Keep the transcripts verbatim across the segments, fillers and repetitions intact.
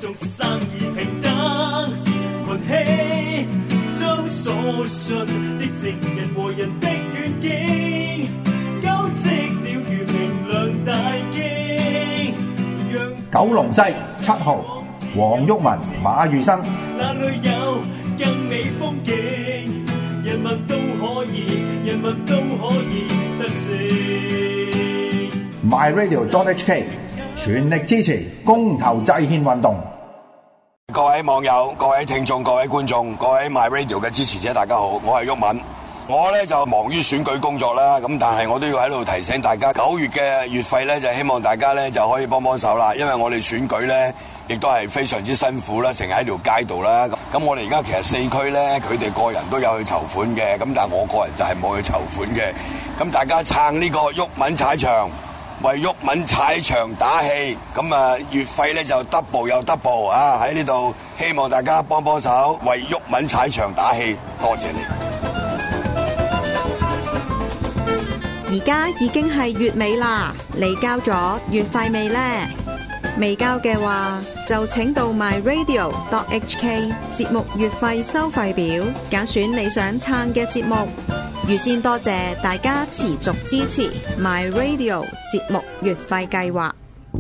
眾生而平等，群起將所信的正人和人的願景，交織了如明亮大經。 九龍西七號黃毓民馬如生， 那裏有更美風景，人民都可以，人民都可以得勝。 My Radio dot H K 全力支持公投制憲運動。 各位網友、各位聽眾、各位觀眾、各位 My Radio 嘅支持者，大家好，我係毓民。我咧就忙於選舉工作啦，咁但係我都要喺度提醒大家，九月嘅月費咧就希望大家咧就可以幫幫手啦，因為我哋選舉咧亦都係非常之辛苦啦，成日喺條街度啦。咁我哋而家其實四區咧，佢哋個人都有去籌款嘅，咁但係我個人就係冇去籌款嘅。咁大家撐呢個毓民踩場，為毓民踩場打氣，咁啊月費咧就 double 又 double 啊！喺呢度希望大家幫幫手，為毓民踩場打氣，多謝你。 而家已經係月尾啦，你交咗月費未呢？未交嘅話，就請到 My Radio dot H K 節目月費收費表，揀選你想撐嘅節目。預先多謝大家持續支持 My Radio 節目月費計劃。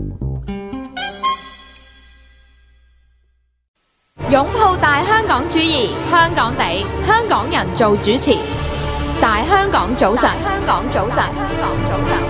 擁抱大香港主義，香港地，香港人做主持。大香港早晨，香港早晨，香港早晨。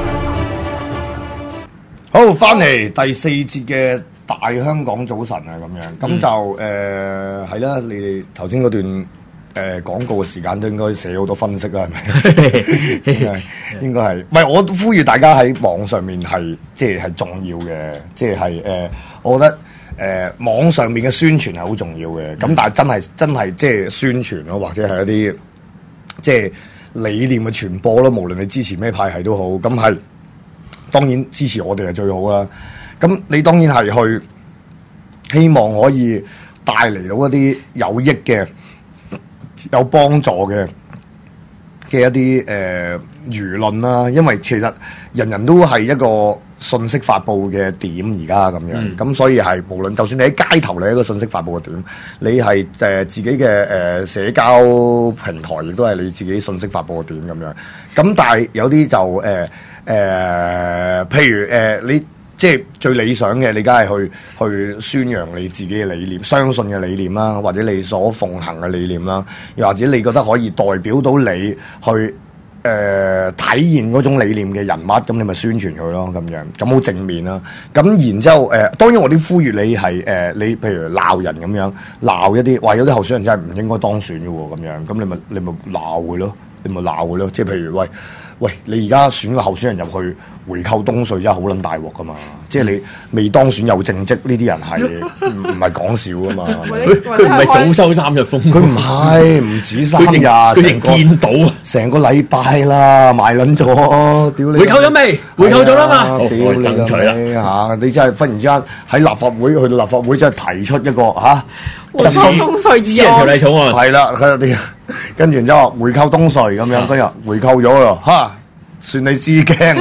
好，翻嚟第四節嘅大香港早晨啊，咁樣咁就誒係啦。你哋頭先嗰段誒廣告嘅時間都應該寫好多分析啦，係咪？應該應該係，唔係我呼籲大家喺網上面係即係係重要嘅，即係係誒，我覺得誒、呃、網上面嘅宣傳係好重要嘅。咁、嗯、但係真係真係即係宣傳咯，或者係一啲即係理念嘅傳播咯，無論你支持咩派系都好，咁係當然支持我哋係最好啦。咁你當然係去希望可以帶嚟到一啲有益嘅、有幫助嘅嘅一啲誒輿論啦。因為其實人人都係一個信息發布嘅點，而家咁樣，咁、嗯、所以係無論就算你喺街頭，你係一個信息發布嘅點，你係誒、呃、自己嘅誒、呃、社交平台，亦都係你自己信息發布嘅點咁樣。咁但係有啲就誒誒、呃呃，譬如誒、呃、你即係最理想嘅，你梗係去去宣揚你自己嘅理念、相信嘅理念啦，或者你所奉行嘅理念啦，又或者你覺得可以代表到你去。誒、呃、體現嗰種理念嘅人物，咁你咪宣傳佢咯，咁樣咁好正面啦。咁然之後誒、呃，當然我啲呼籲你係誒、呃，你譬如鬧人咁樣，鬧一啲話有啲候選人真係唔應該當選嘅喎，咁樣咁你咪你咪鬧佢咯，你咪鬧佢咯。即係譬如喂喂，你而家選個候選人入去回扣東稅真係好撚大鑊噶嘛！即係你未當選有政績呢啲人係唔唔係講笑噶嘛？ 佢唔係早收三日風， 佢唔係唔止三日， 佢淨見到成個禮拜啦，賣撚咗，屌你！ 回扣咗未？回扣咗啦嘛！ 屌你爭取啦嚇！你真係忽然之間喺立法會去到立法會，真係提出一個嚇回扣東稅議案， 條例草案係啦，佢哋跟住然之後回扣東稅咁樣，跟住回扣咗咯嚇。算你知驚，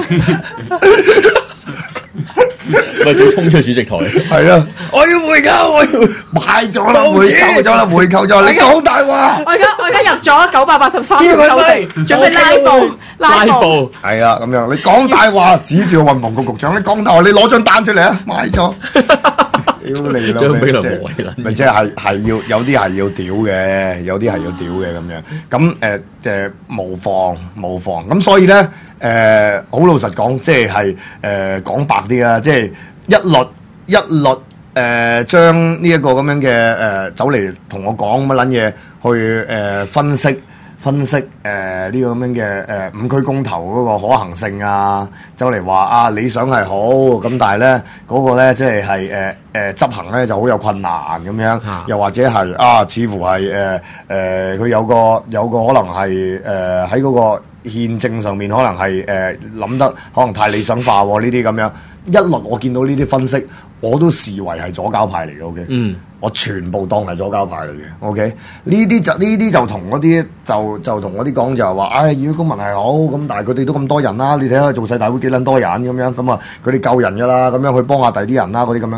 咪仲衝出主席台？ 係啦，我要回購，我要買咗啦，回購咗啦，回購咗，你講大話！ 我而家我而家入咗九百八十三條修訂，準備拉布拉布。 係啊，咁樣你講大話，指住個運房局局長，你講大話，你攞張單出嚟啊！買咗。屌你啦！ 張比良無謂啦， 咪即係係要有啲係要屌嘅，有啲係要屌嘅咁樣。咁誒誒無妨無妨。咁所以咧誒好老實講，即係係誒講白啲啦，即係一律一律誒將呢一個咁樣嘅誒、呃、走嚟同我講乜撚嘢去誒、呃、分析。分析誒呢、呃這個咁樣嘅誒、呃、五區公投嗰個可行性啊，走嚟話啊理想係好，咁但係咧嗰個咧即係係誒誒執行咧就好有困難咁樣，啊、又或者係啊似乎係誒誒佢有個有個可能係誒喺嗰個憲政上面可能係誒諗得可能太理想化喎，呢啲咁樣一律我見到呢啲分析我都視為係左膠派嚟嘅 ，OK。嗯。我全部當係左膠派嚟嘅 ，OK？呢啲就呢啲就同嗰啲就就同嗰啲講就係話，唉、哎，議會公民係好，咁但係佢哋都咁多人啦，你睇下做世大會幾撚多人咁樣，咁啊佢哋救人㗎啦，咁樣去幫下第啲人啦，嗰啲咁樣一律當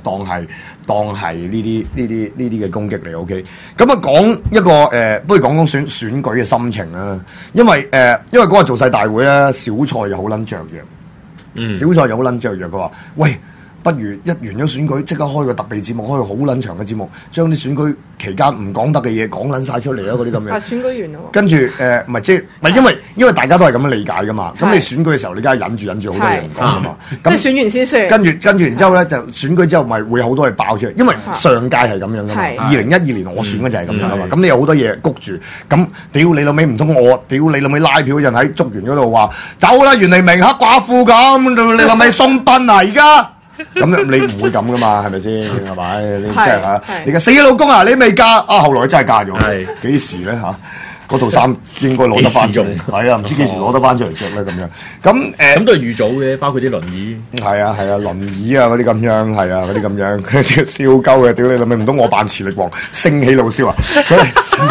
當係當係呢啲呢啲呢啲嘅攻擊嚟。OK， 咁啊講一個誒、呃，不如講講選選舉嘅心情啦。因為誒、呃，因為嗰個造勢大會咧，小蔡又好撚雀躍，嗯，小蔡又好撚雀躍，佢話：喂，不如一完咗選舉，即刻開個特備節目，開個好撚長嘅節目，將啲選舉期間唔講得嘅嘢講撚晒出嚟啊！嗰啲咁樣。 啊，選舉完咯。跟住誒，唔係即係唔係因為因為大家都係咁樣理解噶嘛。咁你選舉嘅時候，你梗係忍住忍住好多嘢唔講噶嘛。 即係選完先算。跟住跟住然之後咧，就選舉之後咪會好多嘢爆出嚟。因為上屆係咁樣噶嘛。二零一二年我選嘅就係咁樣噶嘛。咁你有好多嘢谷住。咁屌你老味唔通我屌你老味拉票嗰陣喺竹園嗰度話走啦，袁黎明黑寡婦咁，你老味送殯啊而家？咁你唔會咁噶嘛，係咪先？係咪？你即係嚇，你嘅死老公啊！你未嫁啊？後來真係嫁咗，幾時咧嚇？嗰套衫應該攞得翻出嚟，係啊，唔知幾時攞得翻出嚟着咧咁樣。咁誒，咁都係預早嘅，包括啲輪椅。係啊係啊，輪椅啊嗰啲咁樣，係啊嗰啲咁樣，佢燒鳩嘅，屌你老味！唔通我扮磁力王升起老蕭啊？係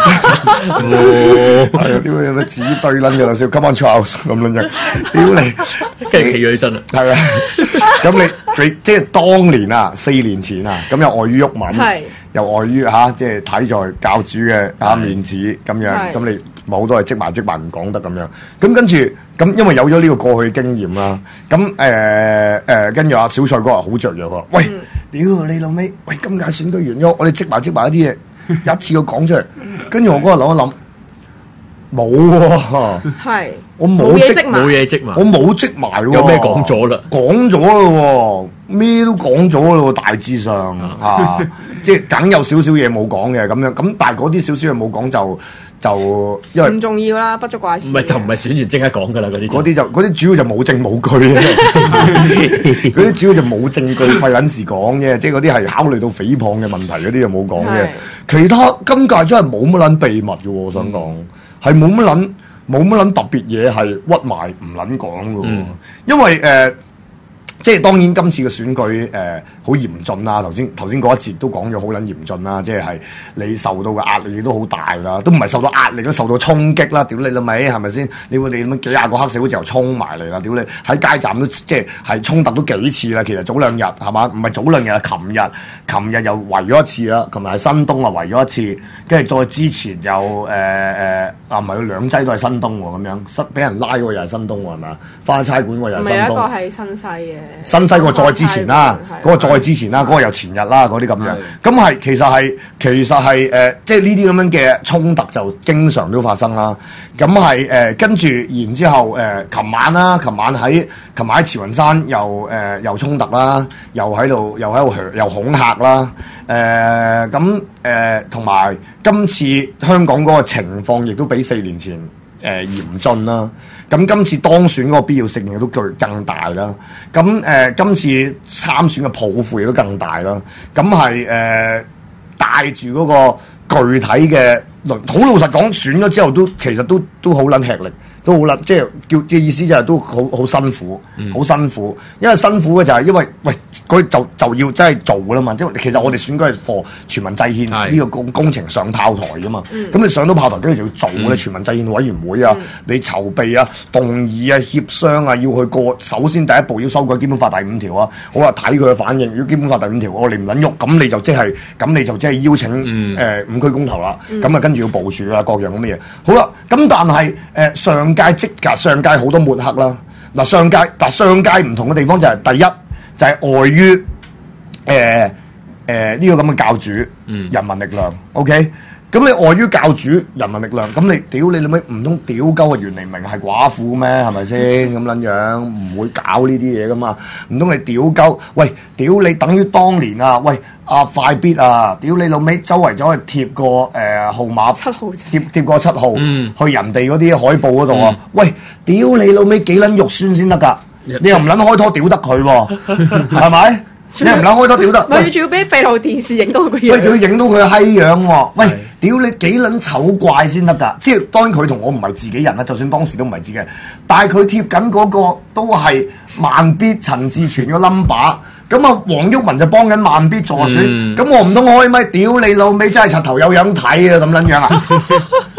啊，屌你有乜紙堆撚嘅老蕭 ，Come on Charles 咁樣樣，屌你， 跟住企咗起身啦。係啊，咁你你即係當年啊，四年前啊，咁又礙於毓民。又礙於嚇，即係睇在教主嘅嚇面子咁樣，咁你冇都係積埋積埋唔講得咁樣。咁跟住咁，因為有咗呢個過去經驗啦，咁誒誒，跟住阿小蔡哥話好雀躍喎，喂，屌你老味，喂，今屆選舉完咗，我哋積埋積埋一啲嘢，一次過講出嚟。跟住我嗰日諗一諗，冇喎，係我冇積冇嘢積埋， 我冇積埋喎。 有咩講咗啦？ 講咗咯喎，咩都講咗咯喎，大致上嚇。即係梗有少少嘢冇講嘅咁樣，咁但係嗰啲少少嘢冇講就就因為唔重要啦，不足掛齒。 唔係就唔係選完即刻講㗎啦，嗰啲嗰啲就嗰啲主要就冇證冇據嘅，嗰啲主要就冇證據費撚事講嘅，即係嗰啲係考慮到誹謗嘅問題嗰啲就冇講嘅。其他今屆真係冇乜撚秘密嘅喎，我想講係冇乜撚冇乜撚特別嘢係屈埋唔撚講嘅喎，嗯、因為誒。呃即係當然今次嘅選舉誒好嚴峻啦，頭先頭先嗰一節都講咗好撚嚴峻啦，即係你受到嘅壓力亦都好大啦，都唔係受到壓力都受到衝擊啦，屌你老味係咪先？你會你咁幾廿個黑社會就衝埋嚟啦，屌你喺街站都即係係衝突都幾次啦，其實早兩日係嘛？唔係早兩日係琴日，琴日又圍咗一次啦，琴日喺新東啊圍咗一次，跟住再之前又誒誒、呃、啊唔係佢兩劑都係新東喎咁樣，新俾人拉嗰個又係新東喎係嘛？花差館喎又係新東。唔係一個係新西嘅。 新西嗰個再之前啦，嗰個再之前啦，嗰個又前日啦，嗰啲咁樣，咁係其實係其實係誒，即係呢啲咁樣嘅衝突就經常都發生啦。咁係誒跟住然之後誒，琴晚啦，琴晚喺琴晚喺慈雲山又誒又衝突啦，又喺度又喺度又恐嚇啦，誒咁誒同埋今次香港嗰個情況亦都比四年前誒嚴峻啦。咁今次當選嗰個必要性亦都巨更大啦，咁誒、呃、今次參選嘅抱負亦都更大啦，咁係誒帶住嗰個具體嘅論，好老實講，選咗之後都其實都都好撚吃力。都好撚，即係叫即係意思就係都好好辛苦，好、嗯、辛苦。因為辛苦嘅就係因為喂，佢就就要真係做㗎啦嘛。因為其實我哋選舉係課全民制憲呢個工工程上炮台㗎嘛。咁、嗯、你上到炮台，跟住就要做咧、嗯、全民制憲委員會啊，嗯、你籌備啊、動議啊、協商啊，要去過。首先第一步要修改基本法第五條啊。好啊，睇佢嘅反應。如果基本法第五條我哋唔撚喐，咁你就即係咁你就即係邀請誒、嗯呃、五區公投啦。咁啊、嗯、跟住要部署啦，各樣咁嘅嘢。好啦，咁但係誒、呃、上屆即㗎上屆好多抹黑啦，嗱上屆嗱上屆唔同嘅地方就係、是、第一就係、是、礙於誒誒呢個咁嘅教主、嗯、人民力量 ，OK， 咁你礙於教主人民力量，咁你屌你你咪唔通屌鳩啊袁黎明係寡婦咩？係咪先咁撚樣？唔會搞呢啲嘢噶嘛？唔通你屌鳩？喂，屌你等於當年啊！喂。啊快必啊！屌你老味，周圍走去貼個誒、呃、號碼， 七號貼貼個七號， 嗯、 去人哋嗰啲海報嗰度啊！嗯、喂，屌你老味幾撚肉酸先得㗎？嗯、你又唔撚開拖屌得佢喎？係咪？你又唔撚開拖屌得？ 咪仲要俾閉路電視影到佢樣？ 喂，仲要影到佢閪樣喎？喂，屌你幾撚醜怪先得㗎？即係當然佢同我唔係自己人啦，就算當時都唔係自己人，但係佢貼緊嗰個都係慢必陳志全個 number。咁啊，黃毓民就幫緊慢必助選，咁、嗯、我唔通開咪屌你老味真係柒頭有樣睇啊咁撚樣啊！柒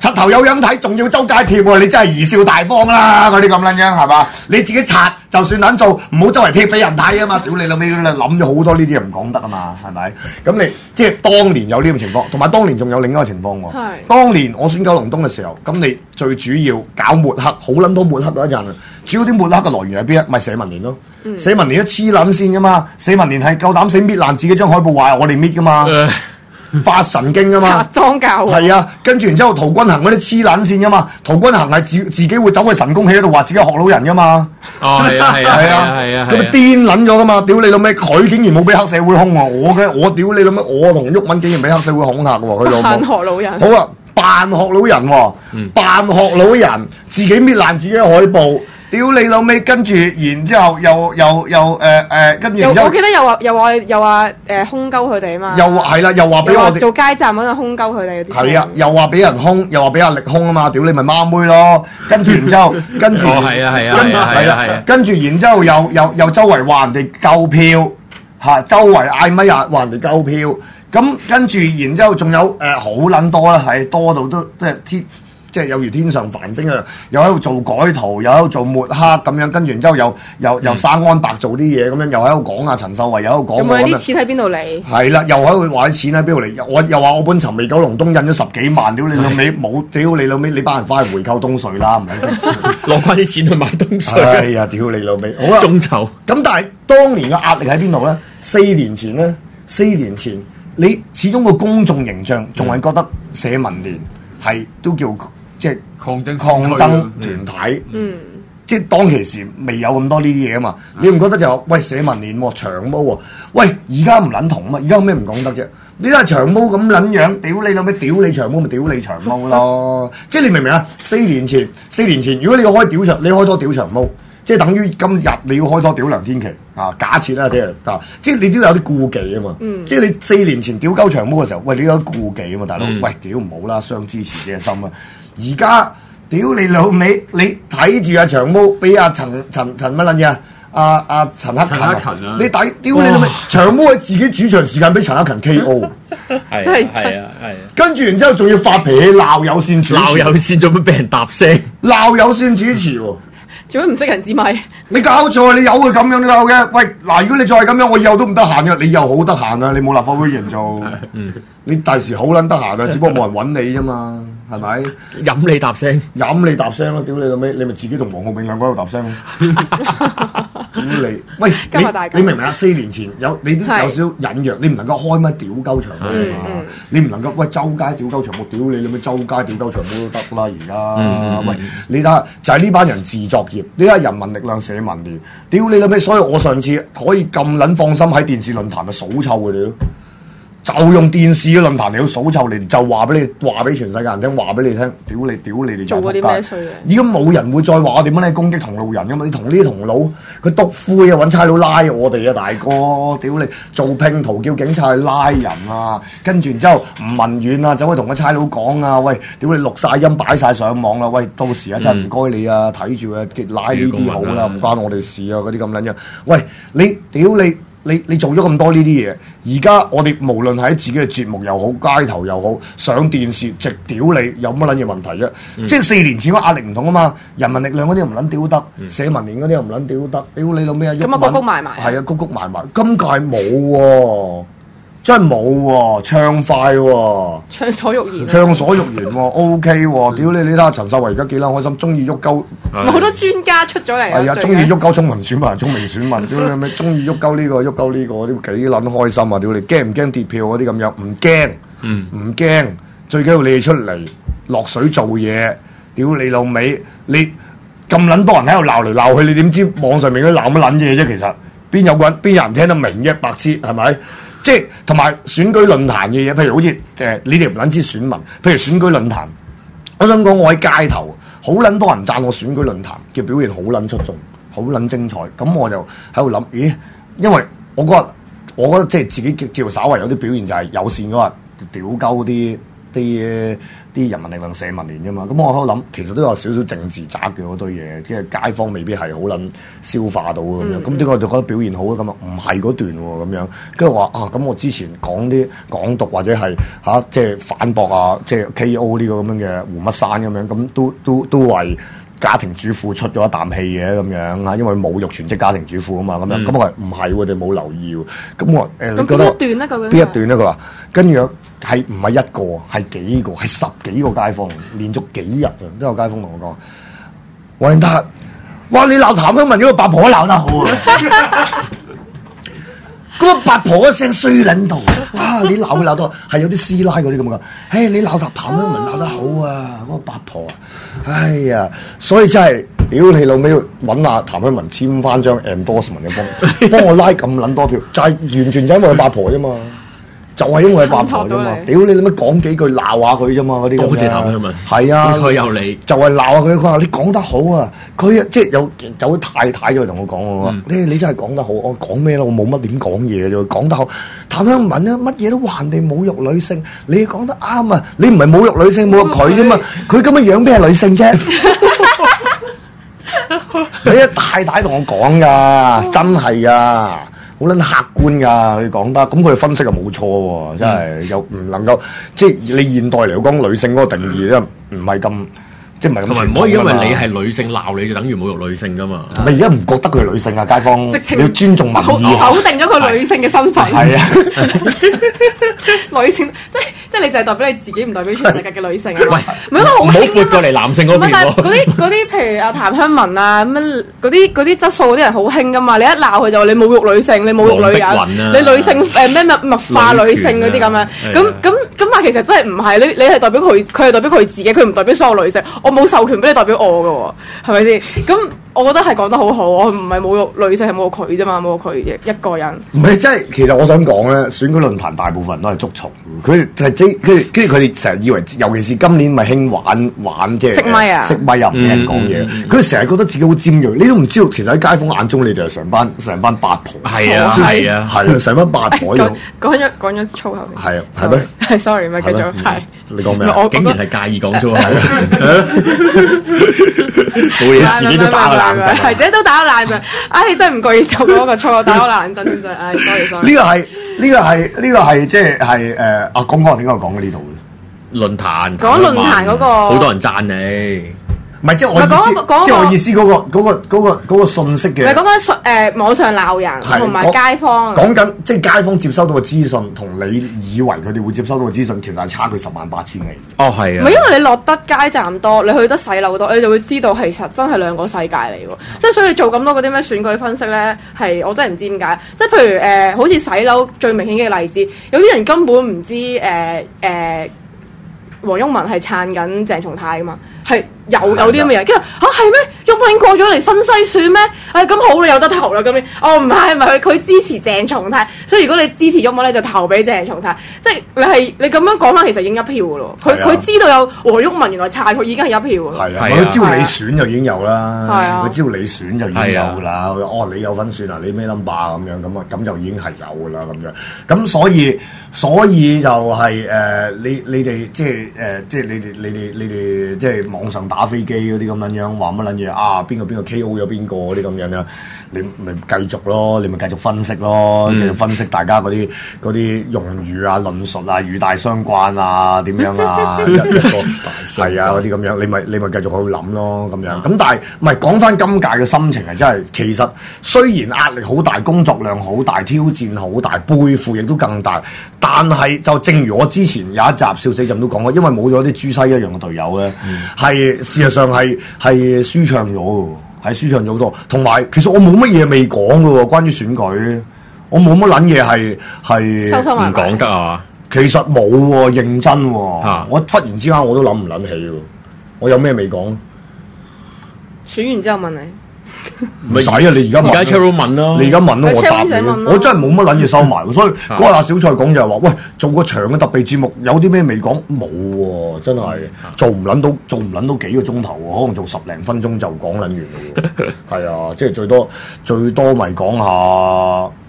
柒頭有樣睇，仲要周街貼喎，你真係貽笑大方啦！嗰啲咁撚樣係嘛？你自己刷就算撚數，唔好周圍貼俾人睇啊嘛！屌你老味，你諗咗好多呢啲嘢唔講得啊嘛，係咪？咁你即係當年有呢種情況，同埋當年仲有另一個情況喎。係。當年我選九龍東嘅時候，咁你最主要搞抹黑，好撚多抹黑嗰一陣。主要啲抹黑嘅來源係邊一？咪社民連咯。嗯、社民連都黐撚線噶嘛，社民連係夠膽死搣爛自己張海報話我哋搣噶嘛。呃發神經噶嘛，拆裝教係啊，跟住然之後陶君行嗰啲黐撚線噶嘛，陶君行係自自己會走去神功戲嗰度話自己學老人噶嘛， 哦係啊係啊係啊係啊， 咁咪癲撚咗噶嘛，屌你老味，佢竟然冇俾黑社會兇喎，我嘅我屌你老味，我同毓民竟然俾黑社會恐嚇喎，佢老母扮學老人，好啊，扮學老人喎，扮學老人，自己搣爛自己嘅海報。屌你老味，跟住然之後又又又誒誒，跟住然之後，我記得又話又話又話誒兇鳩佢哋啊嘛，又話係啦，又話俾我哋做街站嗰陣兇鳩佢哋嗰啲，係啊，又話俾人兇，又話俾壓力兇啊嘛，屌你咪孖妹咯，跟住然之後，跟住，哦係啊係啊係啊係啊係啊，跟住然之後又又又周圍話人哋夠票嚇，周圍嗌咪啊話人哋夠票，咁跟住然之後仲有誒好撚多啦，係多到都即係天。即係有如天上繁星啊！又喺度做改圖，又喺度做抹黑咁樣，跟住然之後又又又生安白做啲嘢咁樣，又喺度講啊陳秀慧，又喺度講。有冇啲錢喺邊度嚟？係啦，又喺度話啲錢喺邊度嚟？我又話我本尋味九龍東印咗十幾萬，屌你老味冇，屌你老味你班人翻去回購東隧啦，唔係先攞翻啲錢去買東隧。哎呀，屌你老味！好啦，眾籌。咁但係當年嘅壓力喺邊度咧？四年前咧，四年前你始終個公眾形象仲係覺得社民連係都叫。即係抗爭抗爭團體，嗯，即係當其時未有咁多呢啲嘢啊嘛，嗯、你唔覺得就話喂社民連喎長毛喎，喂而家唔撚同啊嘛，而家有咩唔講得啫？你睇下長毛咁撚樣，屌你老味，屌你長毛咪屌你長毛咯，即係你明唔明啊？四年前，四年前如果你要開屌長，你開多屌長毛，即係等於今日你要開多屌梁天琦啊！假設啦，即係啊，即係你都有啲顧忌啊嘛，嗯、即係你四年前屌鳩長毛嘅時候，喂你有啲顧忌啊嘛，大佬，嗯、喂屌唔好啦，傷支持者嘅心啊！而家屌你老味，你睇住阿長毛俾阿陳陳陳乜撚嘢啊？阿阿陳克勤啊！你睇屌你老味，長毛喺自己主場時間俾陳克勤 K O， 真係係啊係。跟住然之後仲要發脾氣鬧有線主持，鬧有線做乜俾人搭聲？鬧有線主持喎，做乜唔識人指咪？你搞錯，你有佢咁樣都有嘅。喂嗱，如果你再係咁樣，我以後都唔得閒嘅。你又好得閒啊！你冇立法會議員做，你第時好撚得閒啊！只不過冇人揾你啫嘛。係咪？飲你搭聲，飲你搭聲咯！屌你老味，你咪自己同黃浩銘兩個喺度搭聲咯。屌你！喂，你你明唔明啊？四年前有你都有少少隱約，你唔能夠開乜屌鳩長毛啊嘛！你唔能夠喂周街屌鳩長毛，屌你你咪周街屌鳩長毛都得啦！而家喂，你睇下就係呢班人自作孽，你睇下人民力量社民連，屌你老味！所以我上次可以咁撚放心喺電視論壇咪數臭佢哋咯。就用電視嘅論壇嚟到數臭你哋，就話俾你話俾全世界人聽，話俾你聽，屌你屌你哋做過啲咩衰嘢？而家冇人會再話我點樣咧攻擊同路人噶嘛？你同呢啲同路，佢篤灰啊，揾差佬拉我哋啊，大哥！屌你做拼圖叫警察去拉人啊，跟住然之後唔問遠啊，走去同個差佬講啊，喂！屌你錄晒音擺晒上網啦，喂！到時啊真係唔該你啊，睇住啊，拉呢啲好啦，唔關我哋事啊，嗰啲咁撚樣。喂！你屌你！你你做咗咁多呢啲嘢，而家我哋無論喺自己嘅節目又好，街頭又好，上電視直屌你，有乜撚嘢問題啫？嗯、即係四年前個壓力唔同啊嘛，人民力量嗰啲又唔撚屌得，嗯、社民連嗰啲又唔撚屌得，屌你老咩啊？咁啊，谷谷埋埋，係啊，谷谷埋埋，今屆冇喎。真係冇喎，暢快喎，暢所欲言，暢所欲言喎 ，O K 喎，屌你！你睇下陳秀慧而家幾撚開心，中意喐鳩，好多專家出咗嚟，係啊，中意喐鳩聰明選民，聰明選民，屌你咩？中意喐鳩呢個，喐鳩呢個，啲幾撚開心啊！屌你，驚唔驚跌票嗰啲咁樣？唔驚，嗯，唔驚，最緊要你哋出嚟落水做嘢，屌你老味，你咁撚多人喺度鬧嚟鬧去，你點知網上面嗰啲鬧乜撚嘢啫？其實邊有個人邊有人聽得明啫？白痴係咪？即係同埋選舉論壇嘅嘢，譬如好似誒、呃，你哋唔撚知選民，譬如選舉論壇，我想講我喺街頭，好撚多人讚我選舉論壇嘅表現好撚出眾，好撚精彩。咁我就喺度諗，咦？因為我覺得，我覺得即係自己叫稍為有啲表現就係友善嗰日屌鳩啲啲啲人民力量社民連啫嘛。咁我喺度諗，其實都有少少政治責嘅嗰堆嘢，即係街坊未必係好撚消化到咁樣。咁點解我就覺得表現好咧？咁啊唔係嗰段喎咁樣，跟住話啊，咁我之前講啲港獨或者係嚇、啊、即係反駁啊，即係 K O 呢個咁樣嘅胡乜山咁樣，咁都都都為家庭主婦出咗一啖氣嘅咁樣嚇，因為侮辱全職家庭主婦啊嘛，咁樣咁、嗯、我話唔係喎，你冇留意喎。咁我誒、呃、你覺得邊一段咧？究竟邊一段咧？佢話跟住係唔係一個係幾個係十幾個街坊，連續幾日啊都有街坊同我講，黃達，哇！你鬧譚香文嗰個八婆鬧得好啊！嗰個八婆一聲衰撚到，哇！你鬧佢鬧到係有啲師奶嗰啲咁嘅，誒你鬧譚譚香文鬧得好啊！嗰、嗰個八婆啊，哎呀！所以真係屌你老尾揾阿譚香文簽翻張 endorsement 嘅幫，幫我拉咁撚多票，就係、係、完全就因為佢八婆啫嘛。就係因為八婆啫嘛，屌你做乜講幾句鬧下佢啫嘛嗰啲咁嘅。多謝譚香文。係啊，佢有你。就係鬧下佢，佢話你講得好啊！佢即係有有位太太就同我講我話，你你真係講得好，我講咩咯？我冇乜點講嘢啫，講得好。譚香文咧乜嘢都話人哋侮辱女性，你講得啱啊！你唔係侮辱女性，侮辱佢啫嘛，佢咁嘅樣邊係女性啫？你一太太同我講㗎，真係㗎。好撚客觀㗎，佢講得，咁佢分析又冇錯喎，真係又唔能夠，即係你現代嚟講女性嗰個定義咧，唔係咁，即係唔係咁。同埋唔可以因為你係女性鬧你就等於侮辱女性㗎嘛。你而家唔覺得佢係女性啊？街坊，你要尊重民意， 否定咗佢女性嘅身份。係啊，女性即係即係你就係代表你自己，唔代表全世界嘅女性啊。喂，唔係唔好撥過嚟男性嗰邊喎。嗰啲嗰啲譬如阿譚香文啊，咁嗰啲嗰啲質素嗰啲人好興㗎嘛。你一鬧佢就話你侮辱女性，你侮辱女人，你女性誒咩物物化女性嗰啲咁樣。咁咁咁，但係其實真係唔係，你你係代表佢，佢係代表佢自己，佢唔代表所有女性。我冇授權俾你代表我㗎喎，係咪先？咁我覺得係講得好好，我唔係侮辱女性，係侮辱佢啫嘛，侮辱佢一個人。唔係，即係其實我想講咧，選舉論壇大部分人都係捉蟲，佢係即係跟住跟住佢哋成日以為，尤其是今年咪興玩玩即係熄咪啊，熄咪又唔聽人講嘢，佢成日覺得自己好尖鋭，你都唔知道其實喺街坊眼中你哋係成班成班八婆。係啊係啊係啊，成班八婆。講講咗講咗粗口。係啊係咩？係 sorry 咪繼續係。你講咩？我竟然係介意講粗口。冇嘢，自己都打個冷震，係自己都打個冷震。唉，真係唔覺意做嗰個錯，打個冷震真係。唉，sorry sorry。呢個係呢個係呢個係即係係誒啊！講講點解我講喺呢度嘅論壇？講論壇嗰個好多人讚你。唔係即係我意思，即係我意思嗰個嗰個嗰個嗰個信息嘅。唔係講緊誒網上鬧人同埋街坊。講緊即係街坊接收到嘅資訊，同你以為佢哋會接收到嘅資訊，其實係差距十萬八千里。哦，係啊。唔係因為你落得街站多，你去得洗樓多，你就會知道其實真係兩個世界嚟喎。即係所以做咁多嗰啲咩選舉分析咧，係我真係唔知點解。即係譬如誒、呃，好似洗樓最明顯嘅例子，有啲人根本唔知誒誒。呃呃黃毓民係撐緊鄭松泰噶嘛，係有有啲咁嘅人，跟住嚇係咩？毓民過咗嚟新西選咩？誒咁好你有得投啦咁樣。哦唔係，唔係佢佢支持鄭松泰，所以如果你支持毓民咧，就投俾鄭松泰。即係你係你咁樣講翻，其實已經一票噶咯。佢佢知道有黃毓民原來撐佢已經係一票噶咯。係啊，佢只要你選就已經有啦。係啊，佢只要你選就已經有啦。哦，你有份選啊？你咩 number 咁樣咁啊？咁就已經係有噶啦咁樣。咁所以所以就係誒你你哋即係。誒、呃，即係你哋，你哋，你哋，即係網上打飛機嗰啲咁樣樣，話乜撚嘢啊？邊個邊個 K O 咗邊個嗰啲咁樣樣，你咪繼續咯，你咪繼續分析咯，繼續分析大家嗰啲嗰啲用語啊、論述啊、語帶相關啊，點樣啊，一一個係啊嗰啲咁樣，你咪你咪繼續去諗咯咁樣。咁但係唔係講翻今屆嘅心情係真係，其實雖然壓力好大，工作量好大，挑戰好大，背負亦都更大，但係就正如我之前有一集笑死朕都講過，因為冇咗啲豬西一樣嘅隊友咧，係、嗯、事實上係係舒暢咗嘅，係舒暢咗好多。同埋其實我冇乜嘢未講嘅喎，關於選舉，我冇乜撚嘢係係唔講得啊。其實冇喎，認真喎，啊、我忽然之間我都諗唔撚起喎，我有咩未講？選完之後問你。唔使啊！你而家問，而家 Cheryl 問咯，你而家問咯，我答你咯。我真係冇乜撚嘢收埋，所以嗰日小蔡講就係話：喂，做個長嘅特備節目，有啲咩未講？冇喎，真係做唔撚到，做唔撚到幾個鐘頭喎，可能做十零分鐘就講撚完啦喎。係啊，即係最多最多咪講下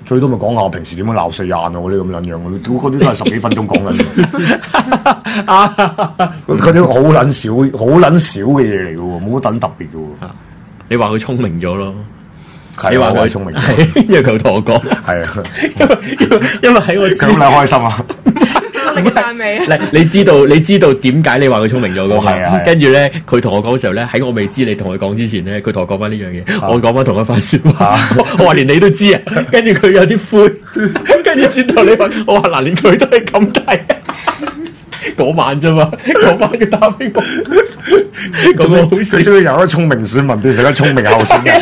最多咪講下我平時點樣鬧四眼啊嗰啲咁樣樣嗰啲，嗰啲都係十幾分鐘講緊。嗰啲好撚少，好撚少嘅嘢嚟嘅喎，冇乜等特別嘅喎。 你話佢聰明咗咯？ 你話佢聰明咗， 因為佢同我講， 係啊， 因為因為喺我咁你開心啊！ 你讚美嗱，你知道你知道點解你話佢聰明咗噶嘛？ 係啊， 跟住咧，佢同我講嘅時候咧，喺我未知你同佢講之前咧，佢同我講翻呢樣嘢，我講翻同一番説話，我話連你都知啊，跟住佢有啲灰，跟住轉頭你話，我話嗱，連佢都係咁睇。嗰晚啫嘛，嗰晚佢打俾我，咁我好死， 終於由一個聰明選民變成一個聰明候選人。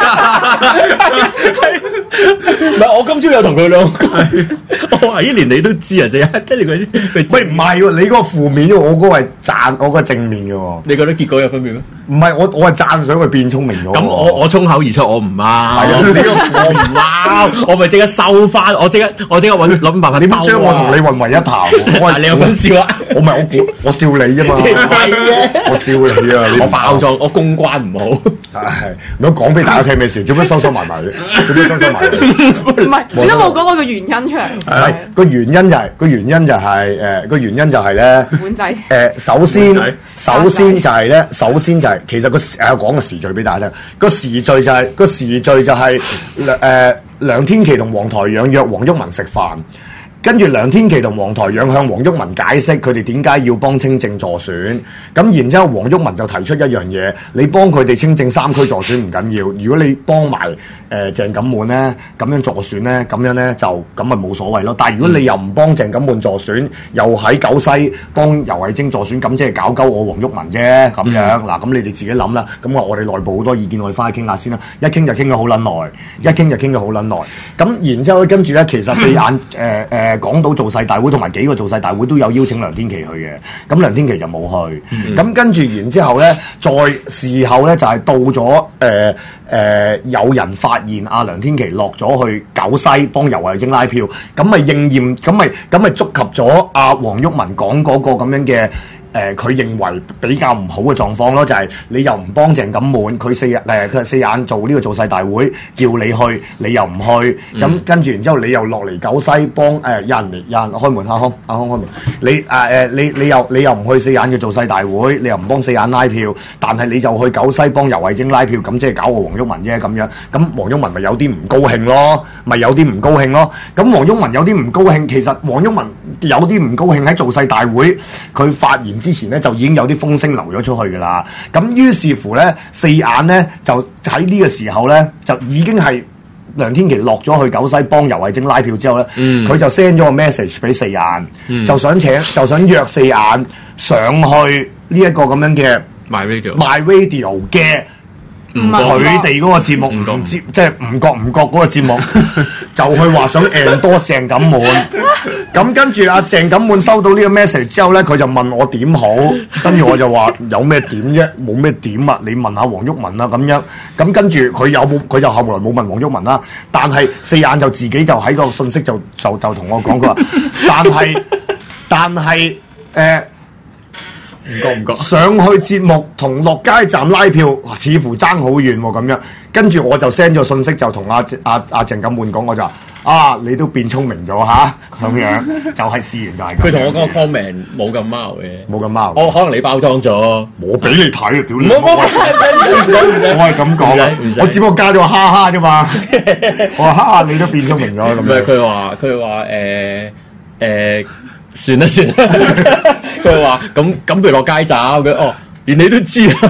唔係，我今朝有同佢兩個講，我話咦，連你都知啊，死啊！跟住佢， 喂唔係喎，你嗰個負面嘅，我嗰個係讚，我嗰個正面嘅喎。 你覺得結果有分別咩？ 唔係，我我係讚賞佢變聰明咗。 咁我我衝口而出，我唔啱。係啊，你個我唔啱，我咪即刻收翻，我即刻我即刻揾諗辦法點將我同你混為一談？我你有份笑啊？ 我咪我估我笑你啫嘛。 係嘅， 我笑你啊！ 我爆裝，我公關唔好。 係，你講俾大家聽咩事？做咩收收埋埋嘅？做咩收收埋？ 唔係，點解冇講個個原因出嚟？ 係個原因就係個原因就係誒個原因就係咧。 碗仔誒，首先首先就係咧，首先就係其實個誒講個時序俾大家聽。個時序就係個時序就係誒梁天琦同黃台仰約黃毓民食飯。跟住梁天琦同黃台仰向黃毓民解釋佢哋點解要幫清正助選，咁然之後黃毓民就提出一樣嘢，你幫佢哋清正三區助選唔緊要，如果你幫埋誒、呃、鄭錦滿咧咁樣助選咧，咁樣咧就咁咪冇所謂咯。但係如果你又唔幫鄭錦滿助選，又喺九西幫游蕙禎助選，咁即係搞鳩我黃毓民啫咁樣。嗱、嗯，咁你哋自己諗啦。咁我我哋內部好多意見，我哋翻去傾下先啦。一傾就傾咗好撚耐，一傾就傾咗好撚耐。咁然之後跟住咧，其實四眼誒誒。呃呃港島造勢大會同埋幾個造勢大會都有邀請梁天琦去嘅，咁梁天琦就冇去。咁、嗯、跟住然之後咧，再事後咧就係、是、到咗誒誒有人發現阿梁天琦落咗去九西幫游蕙禎拉票，咁咪應驗，咁咪咁咪觸及咗阿黃毓民講嗰個咁樣嘅。誒佢、呃、認為比較唔好嘅狀況咯，就係、是、你又唔幫鄭錦滿，佢四日誒佢四眼做呢個造勢大會，叫你去，你又唔去，咁、嗯、跟住然之後你又落嚟九西幫誒、呃、有人嚟有人開門，阿康阿康開門，你誒誒、呃、你你又你又唔去四眼嘅造勢大會，你又唔幫四眼拉票，但係你就去九西幫游蕙禎拉票，咁即係搞我黃毓民啫咁樣，咁黃毓民咪有啲唔高興咯，咪有啲唔高興咯，咁黃毓民有啲唔高興，其實黃毓民有啲唔高興喺造勢大會佢發言之前咧就已經有啲風聲流咗出去㗎啦，咁於是乎咧四眼咧就喺呢個時候咧就已經係梁天琦落咗去九西幫游蕙禎拉票之後咧，佢、嗯、就 send 咗個 message 俾四眼，嗯、就想請就想約四眼上去呢一個咁樣嘅 My Radio My Radio 嘅。佢哋嗰個節目唔知即係唔覺唔覺嗰個節目就去話想 endorse 鄭錦滿，咁跟住阿鄭錦滿收到呢個 message 之後咧，佢就問我點好，跟住我就話有咩點啫，冇咩點啊，你問下黃毓民啦咁樣，咁跟住佢有冇佢就後來冇問黃毓民啦，但係四眼就自己就喺個信息就就就同我講佢話，但係但係誒。呃唔覺唔覺上去節目同落街站拉票，似乎爭好遠喎咁樣。跟住我就 send 咗信息，就同阿阿阿鄭錦滿講，我就話啊，你都變聰明咗吓咁樣，就係試完就係。 佢同我講個 comment 冇咁貓嘅， 冇咁貓。 我可能你包裝咗， 我俾你睇啊！屌你！ 我我係咁講，我只不過加咗個哈哈啫嘛。我話哈，你都變聰明咗咁樣。 佢話佢話誒誒。算啦算啦，佢話咁咁，譬如落街找佢，哦，連你都知啊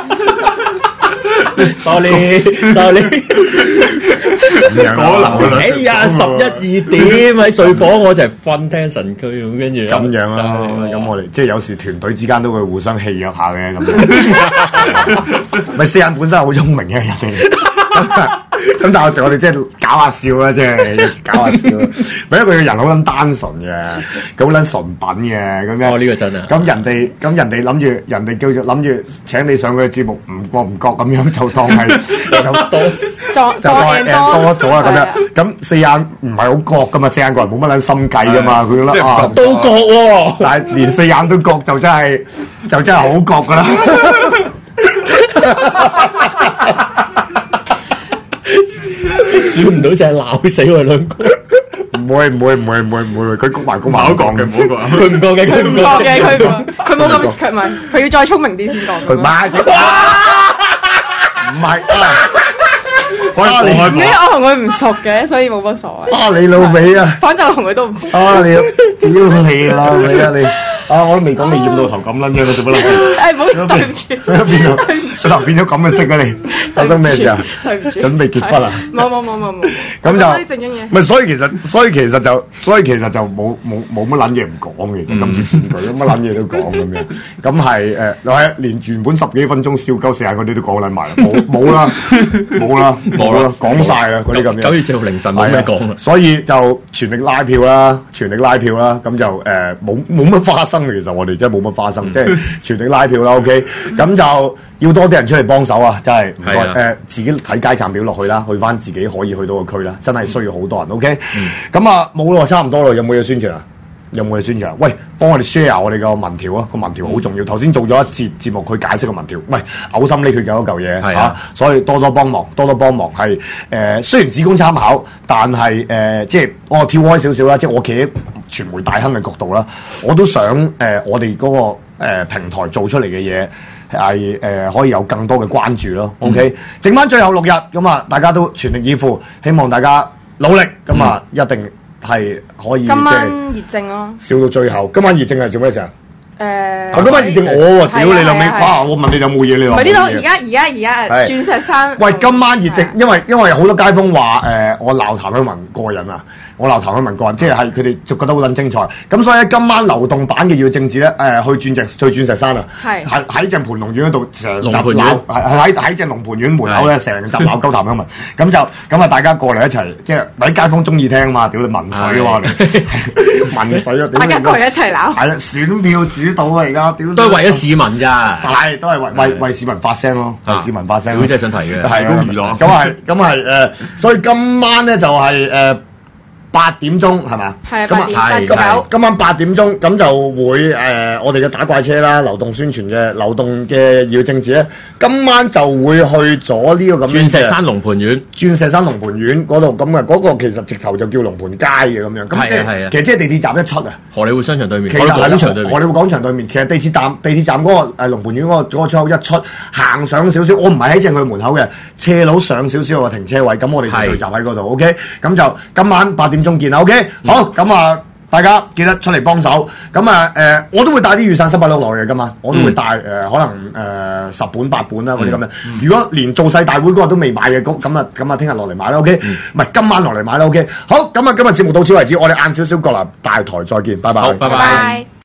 ，sorry sorry，可能哎呀十一二點喺睡房，我就係瞓聽神區咁，跟住咁樣啦，咁我哋即係有時團隊之間都會互相戲約下嘅咁樣，咪四眼本身好聰明嘅人哋。咁但係有時我哋即係搞下笑啦，即係搞下笑。咪因為佢個人好撚單純嘅，佢好撚純品嘅咁樣。 哦，呢個真啊！ 咁人哋咁人哋諗住，人哋叫做諗住請你上佢嘅節目，唔覺唔覺咁樣就當係就多就當係多咗啊咁樣。咁四眼唔係好覺噶嘛，四眼個人冇乜撚心計噶嘛，佢覺得啊都覺喎， 但係連四眼都覺就真係就真係好覺噶啦。 估唔到就係鬧死我哋兩個。 唔會唔會唔會唔會唔會，佢谷埋谷埋講嘅，唔好講。 佢唔講嘅， 佢唔講嘅，佢佢冇咁，佢唔係，佢要再聰明啲先講。 佢媽嘅，唔係啊！我因為我同佢唔熟嘅，所以冇乜所謂。 啊，你老味啊！ 反正我同佢都唔熟。 啊，你屌你老味啊你！啊，我都未講你染到頭咁撚樣，你做乜撚？ 誒，唔好意思，對唔住。 變咗，個頭變咗咁嘅色啊你！發生咩事啊？ 對唔住。 準備結婚啊？ 冇冇冇冇冇。 咁就啲正經嘢。 唔係，所以其實，所以其實就，所以其實就冇冇冇乜撚嘢唔講嘅。今次選舉乜撚嘢都講咁樣。咁係誒，又係連原本十幾分鐘笑鳩時間嗰啲都講撚埋啦，冇冇啦，冇啦，冇啦，講晒啦嗰啲咁樣。 九月四號凌晨冇咩講啦。 所以就全力拉票啦，全力拉票啦。咁就誒冇冇乜花生嘅，其實我哋真係冇乜花生，即係全力拉票啦。OK，咁就要多啲人出嚟幫手啊！真係唔該誒，自己睇街站表落去啦，去翻自己可以去到個區啦，真係需要好多人。OK，咁啊冇咯，差唔多咯，有冇嘢宣傳啊？有冇嘢宣傳？喂，幫我哋 share 我哋個民調啊！個民調好重要。頭先做咗一節節目，去解釋個民調。喂，嘔心瀝血嘅嗰嚿嘢嚇、啊，所以多多幫忙，多多幫忙係誒、呃。雖然只供參考，但係誒、呃，即係我跳開少少啦，即係我企喺傳媒大亨嘅角度啦，我都想誒、呃，我哋嗰、那個、呃、平台做出嚟嘅嘢係誒可以有更多嘅關注咯。OK，、嗯、剩翻最後六日咁啊，大家都全力以赴，希望大家努力咁啊，一定。係可以， 今晚熱症咯， 笑到最後。今晚熱症係做咩事啊？ 誒， 我今晚熱症我喎，屌你老味！哇！我問你有冇嘢，你話唔係呢度？而家而家而家鑽石山。 喂，今晚熱症，因為因為好多街坊話誒，我鬧譚香文過癮啊！我鬧譚香文個人，即係係佢哋就覺得好撚精彩。咁所以咧，今晚流動版嘅要政治咧，誒去鑽石去鑽石山啊！係喺喺正盤龍苑嗰度成集鬧，係喺喺正龍盤苑門口咧成集鬧鳩譚香文。咁就咁啊！大家過嚟一齊，即係啲街坊中意聽啊嘛！屌你民水啊嘛！民水啊！ 大家過嚟一齊鬧。 係啦，選票主導啊！而家屌都係為咗市民咋。 係都係為為為市民發聲咯，為市民發聲。 佢真係想提嘅， 係娛樂。 咁係咁係誒，所以今晚咧就係誒。八點鐘係嘛？ 係八點八九。 今晚八點鐘咁就會誒、呃，我哋嘅打怪車啦，流動宣傳嘅流動嘅要政治咧，今晚就會去咗呢個咁樣嘅鑽石山龍盤苑， 鑽石山龍盤苑嗰度咁嘅，嗰、那個其實直頭就叫龍盤街嘅咁樣。咁即係其實即係地鐵站一出啊，荷里活商場對面， 荷里活廣場對面， 荷里活廣場對面。其實地鐵站地鐵站嗰、那個誒龍盤苑嗰個嗰個出口一出，行上少少，我唔係喺正佢門口嘅，斜路上少少個停車位，咁我哋就聚集喺嗰度。OK，咁就今晚八點鐘見啦。OK，好，咁啊、嗯，大家記得出嚟幫手。咁啊，誒、呃，我都會帶啲雨傘濕筆佬落去嘅，今晚我都會帶誒、呃，可能誒、呃、十本八本啦嗰啲咁樣。如果連造勢大會嗰日都未買嘅，咁咁啊，咁啊，聽日落嚟買啦。OK，唔係、嗯、今晚落嚟買啦。OK，好，咁啊，今日節目到此為止，我哋晏少少過嚟大台再見，拜拜， 拜拜。